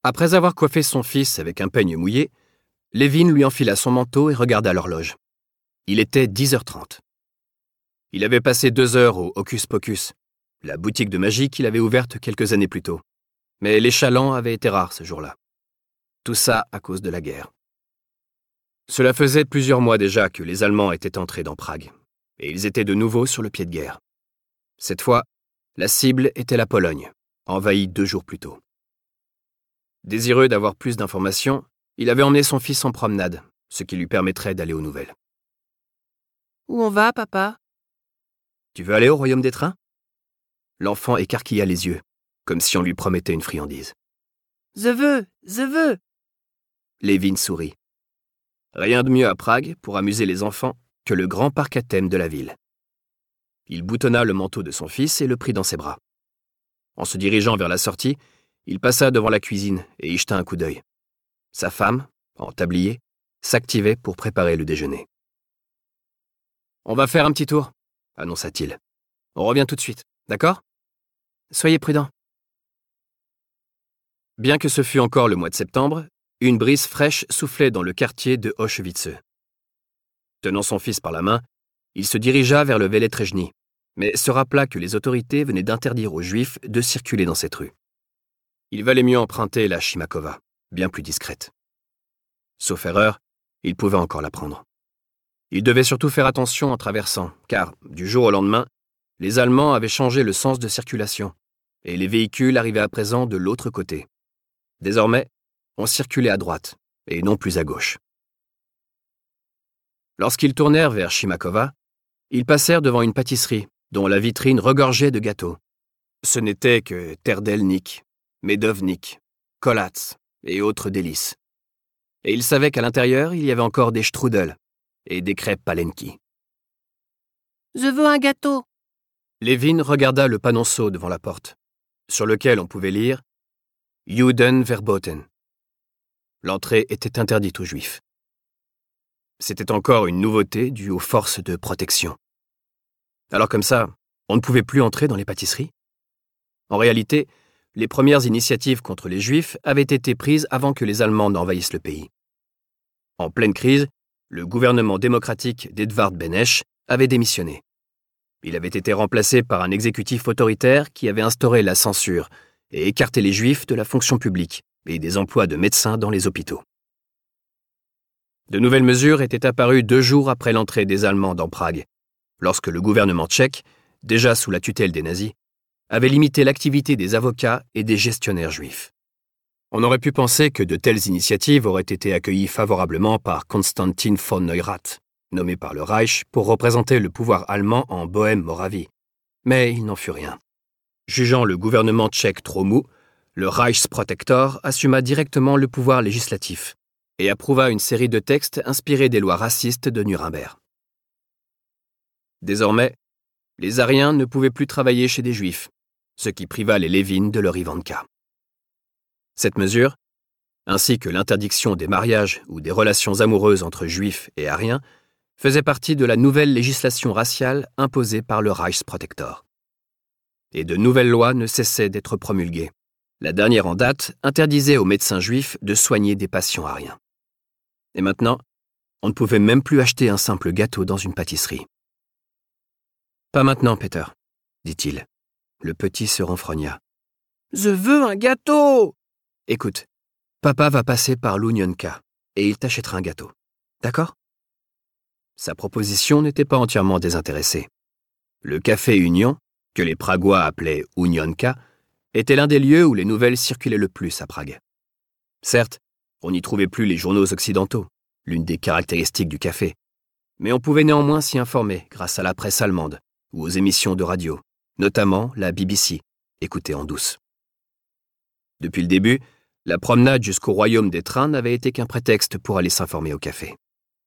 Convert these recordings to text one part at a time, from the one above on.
Après avoir coiffé son fils avec un peigne mouillé, Levin lui enfila son manteau et regarda l'horloge. Il était 10h30. Il avait passé 2 heures au Hocus Pocus, la boutique de magie qu'il avait ouverte quelques années plus tôt. Mais les chalands avaient été rares ce jour-là. Tout ça à cause de la guerre. Cela faisait plusieurs mois déjà que les Allemands étaient entrés dans Prague, et ils étaient de nouveau sur le pied de guerre. Cette fois, la cible était la Pologne, envahie 2 jours plus tôt. Désireux d'avoir plus d'informations, il avait emmené son fils en promenade, ce qui lui permettrait d'aller aux nouvelles. « Où on va, papa ?»« Tu veux aller au royaume des trains ?» L'enfant écarquilla les yeux, comme si on lui promettait une friandise. « Je veux !» Levin sourit. Rien de mieux à Prague pour amuser les enfants que le grand parc à thème de la ville. Il boutonna le manteau de son fils et le prit dans ses bras. En se dirigeant vers la sortie, il passa devant la cuisine et y jeta un coup d'œil. Sa femme, en tablier, s'activait pour préparer le déjeuner. « On va faire un petit tour », annonça-t-il. « On revient tout de suite, d'accord ? Soyez prudents. » Bien que ce fût encore le mois de septembre, une brise fraîche soufflait dans le quartier de Auschwitz. Tenant son fils par la main, il se dirigea vers le Veletrejny, mais se rappela que les autorités venaient d'interdire aux Juifs de circuler dans cette rue. Il valait mieux emprunter la Chimakova, bien plus discrète. Sauf erreur, il pouvait encore la prendre. Il devait surtout faire attention en traversant, car, du jour au lendemain, les Allemands avaient changé le sens de circulation, et les véhicules arrivaient à présent de l'autre côté. Désormais, on circulait à droite, et non plus à gauche. Lorsqu'ils tournèrent vers Chimakova, ils passèrent devant une pâtisserie dont la vitrine regorgeait de gâteaux. Ce n'était que terdelnik, medovnik, kolats et autres délices. Et ils savaient qu'à l'intérieur, il y avait encore des strudels et des crêpes palenki. « Je veux un gâteau !» Levin regarda le panonceau devant la porte, sur lequel on pouvait lire « Juden verboten ». L'entrée était interdite aux Juifs. C'était encore une nouveauté due aux forces de protection. Alors comme ça, on ne pouvait plus entrer dans les pâtisseries ? En réalité, les premières initiatives contre les Juifs avaient été prises avant que les Allemands n'envahissent le pays. En pleine crise, le gouvernement démocratique d'Edvard Beneš avait démissionné. Il avait été remplacé par un exécutif autoritaire qui avait instauré la censure et écarté les Juifs de la fonction publique et des emplois de médecins dans les hôpitaux. De nouvelles mesures étaient apparues 2 jours après l'entrée des Allemands dans Prague, lorsque le gouvernement tchèque, déjà sous la tutelle des nazis, avait limité l'activité des avocats et des gestionnaires juifs. On aurait pu penser que de telles initiatives auraient été accueillies favorablement par Konstantin von Neurath, nommé par le Reich pour représenter le pouvoir allemand en Bohême-Moravie. Mais il n'en fut rien. Jugeant le gouvernement tchèque trop mou, le Reichsprotektor assuma directement le pouvoir législatif et approuva une série de textes inspirés des lois racistes de Nuremberg. Désormais, les Aryens ne pouvaient plus travailler chez des Juifs, ce qui priva les Levin de leur Ivanka. Cette mesure, ainsi que l'interdiction des mariages ou des relations amoureuses entre Juifs et Aryens, faisait partie de la nouvelle législation raciale imposée par le Reichsprotektor. Et de nouvelles lois ne cessaient d'être promulguées. La dernière en date interdisait aux médecins juifs de soigner des patients aryens. Et maintenant, on ne pouvait même plus acheter un simple gâteau dans une pâtisserie. « Pas maintenant, Peter, » dit-il. Le petit se renfrogna. « Je veux un gâteau !»« Écoute, papa va passer par l'Unionka et il t'achètera un gâteau. D'accord ?» Sa proposition n'était pas entièrement désintéressée. Le café Union, que les Pragois appelaient Unionka, était l'un des lieux où les nouvelles circulaient le plus à Prague. Certes, on n'y trouvait plus les journaux occidentaux, l'une des caractéristiques du café, mais on pouvait néanmoins s'y informer grâce à la presse allemande ou aux émissions de radio, notamment la BBC, écoutée en douce. Depuis le début, la promenade jusqu'au royaume des trains n'avait été qu'un prétexte pour aller s'informer au café.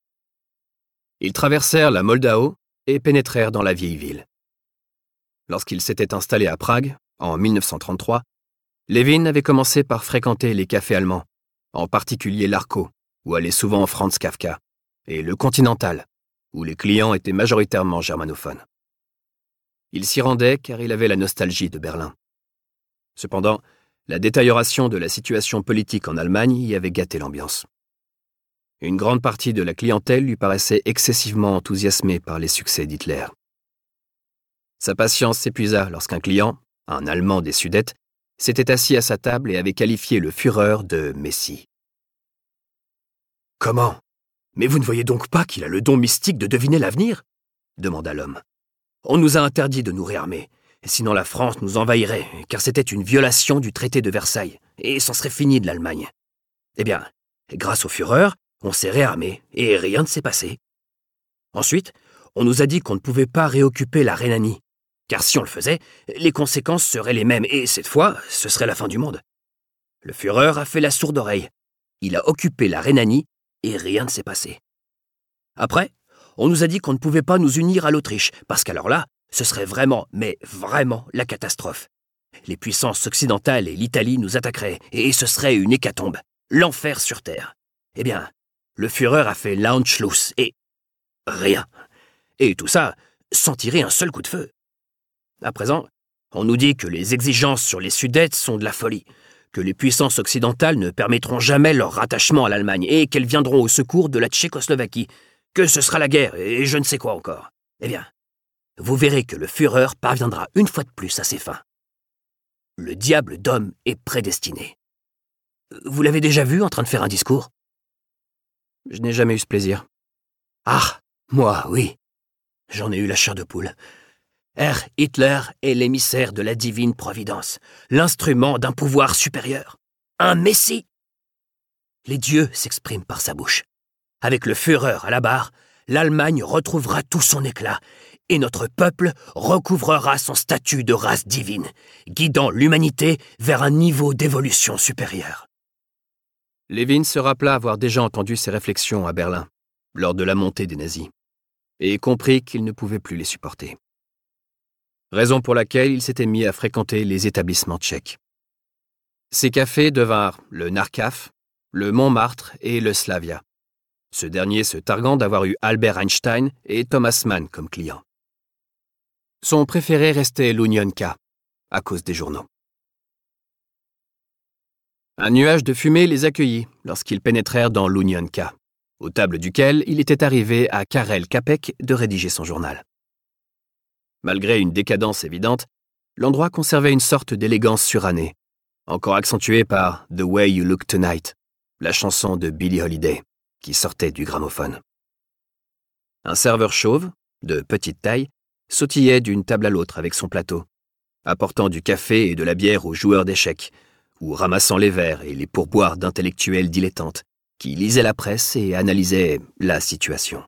Ils traversèrent la Moldau et pénétrèrent dans la vieille ville. Lorsqu'ils s'étaient installés à Prague, en 1933, Levin avait commencé par fréquenter les cafés allemands, en particulier l'Arco, où allait souvent Franz Kafka, et le Continental, où les clients étaient majoritairement germanophones. Il s'y rendait car il avait la nostalgie de Berlin. Cependant, La détérioration de la situation politique en Allemagne y avait gâté l'ambiance. Une grande partie de la clientèle lui paraissait excessivement enthousiasmée par les succès d'Hitler. Sa patience s'épuisa lorsqu'un client, un Allemand des Sudètes, s'était assis à sa table et avait qualifié le Führer de Messie. « Comment ? Mais vous ne voyez donc pas qu'il a le don mystique de deviner l'avenir ?» demanda l'homme. « On nous a interdit de nous réarmer, sinon la France nous envahirait, car c'était une violation du traité de Versailles, et c'en serait fini de l'Allemagne. Eh bien, grâce au Führer, on s'est réarmé, et rien ne s'est passé. Ensuite, on nous a dit qu'on ne pouvait pas réoccuper la Rhénanie, car si on le faisait, les conséquences seraient les mêmes, et cette fois, ce serait la fin du monde. Le Führer a fait la sourde oreille. Il a occupé la Rhénanie, et rien ne s'est passé. Après, on nous a dit qu'on ne pouvait pas nous unir à l'Autriche, parce qu'alors là, ce serait vraiment, mais vraiment, la catastrophe. Les puissances occidentales et l'Italie nous attaqueraient, et ce serait une hécatombe, l'enfer sur terre. Eh bien, le Führer a fait l'Anschluss, et rien. Et tout ça, sans tirer un seul coup de feu. À présent, on nous dit que les exigences sur les Sudètes sont de la folie, que les puissances occidentales ne permettront jamais leur rattachement à l'Allemagne et qu'elles viendront au secours de la Tchécoslovaquie, que ce sera la guerre et je ne sais quoi encore. Eh bien, vous verrez que le Führer parviendra une fois de plus à ses fins. Le diable d'homme est prédestiné. Vous l'avez déjà vu en train de faire un discours ? Je n'ai jamais eu ce plaisir. Ah, moi, oui. J'en ai eu la chair de poule. Herr Hitler est l'émissaire de la divine providence, l'instrument d'un pouvoir supérieur, un messie. Les dieux s'expriment par sa bouche. Avec le Führer à la barre, l'Allemagne retrouvera tout son éclat et notre peuple recouvrera son statut de race divine, guidant l'humanité vers un niveau d'évolution supérieur. Lévin se rappela avoir déjà entendu ces réflexions à Berlin, lors de la montée des nazis, et comprit qu'il ne pouvait plus les supporter. Raison pour laquelle il s'était mis à fréquenter les établissements tchèques. Ces cafés devinrent le Narkaf, le Montmartre et le Slavia, ce dernier se targuant d'avoir eu Albert Einstein et Thomas Mann comme clients. Son préféré restait l'Unionka, à cause des journaux. Un nuage de fumée les accueillit lorsqu'ils pénétrèrent dans l'Unionka, aux tables duquel il était arrivé à Karel Capek de rédiger son journal. Malgré une décadence évidente, l'endroit conservait une sorte d'élégance surannée, encore accentuée par « The Way You Look Tonight », la chanson de Billie Holiday, qui sortait du gramophone. Un serveur chauve, de petite taille, sautillait d'une table à l'autre avec son plateau, apportant du café et de la bière aux joueurs d'échecs, ou ramassant les verres et les pourboires d'intellectuels dilettantes, qui lisaient la presse et analysaient la situation.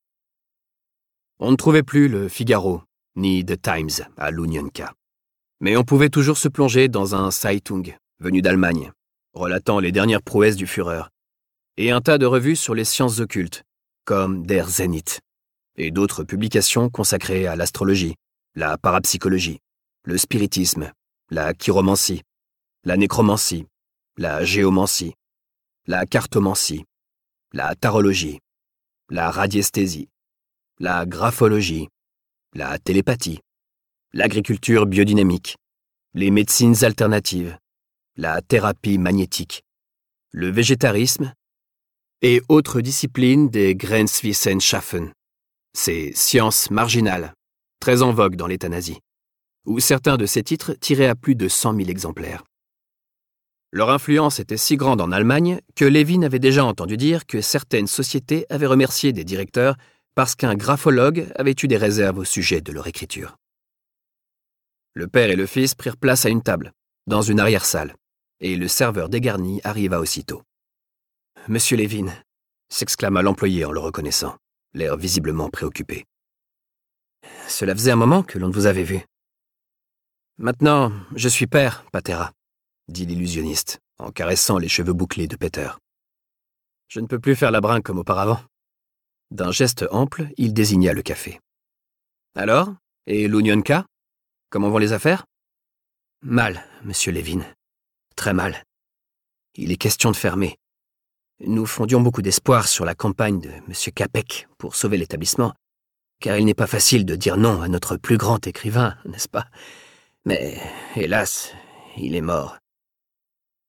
On ne trouvait plus le Figaro, ni The Times à l'Unionka. Mais on pouvait toujours se plonger dans un Zeitung, venu d'Allemagne, relatant les dernières prouesses du Führer, et un tas de revues sur les sciences occultes, comme Der Zenit, et d'autres publications consacrées à l'astrologie, la parapsychologie, le spiritisme, la chiromancie, la nécromancie, la géomancie, la cartomancie, la tarologie, la radiesthésie, la graphologie, la télépathie, l'agriculture biodynamique, les médecines alternatives, la thérapie magnétique, le végétarisme et autres disciplines des Grenzwissenschaften, ces sciences marginales, très en vogue dans l'État nazi, où certains de ces titres tiraient à plus de 100 000 exemplaires. Leur influence était si grande en Allemagne que Lévin avait déjà entendu dire que certaines sociétés avaient remercié des directeurs parce qu'un graphologue avait eu des réserves au sujet de leur écriture. Le père et le fils prirent place à une table, dans une arrière-salle, et le serveur dégarni arriva aussitôt. « Monsieur Lévin », s'exclama l'employé en le reconnaissant, l'air visiblement préoccupé. « Cela faisait un moment que l'on ne vous avait vu. »« Maintenant, je suis père, Patera, » dit l'illusionniste, en caressant les cheveux bouclés de Peter. « Je ne peux plus faire la brinque comme auparavant. » D'un geste ample, il désigna le café. « Alors, et l'Unionka ? Comment vont les affaires ? » ?»« Mal, monsieur Lévin. Très mal. Il est question de fermer. Nous fondions beaucoup d'espoir sur la campagne de monsieur Capek pour sauver l'établissement, car il n'est pas facile de dire non à notre plus grand écrivain, n'est-ce pas ? Mais, hélas, il est mort.